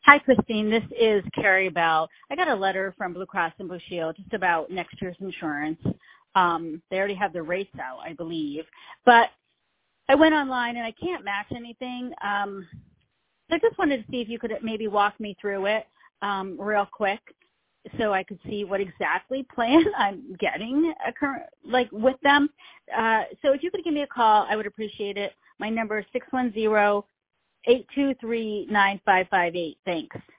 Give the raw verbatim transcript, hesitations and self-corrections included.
Hi, Christine. This is Carrie Bell. I got a letter from Blue Cross and Blue Shield just about next year's insurance. Um, they already have the rates out, I believe. But I went online and I can't match anything. Um, so I just wanted to see if you could maybe walk me through it um, real quick so I could see what exactly plan I'm getting a current, like with them. Uh, so if you could give me a call, I would appreciate it. My number is six one zero, eight two three, nine five five eight. Thanks.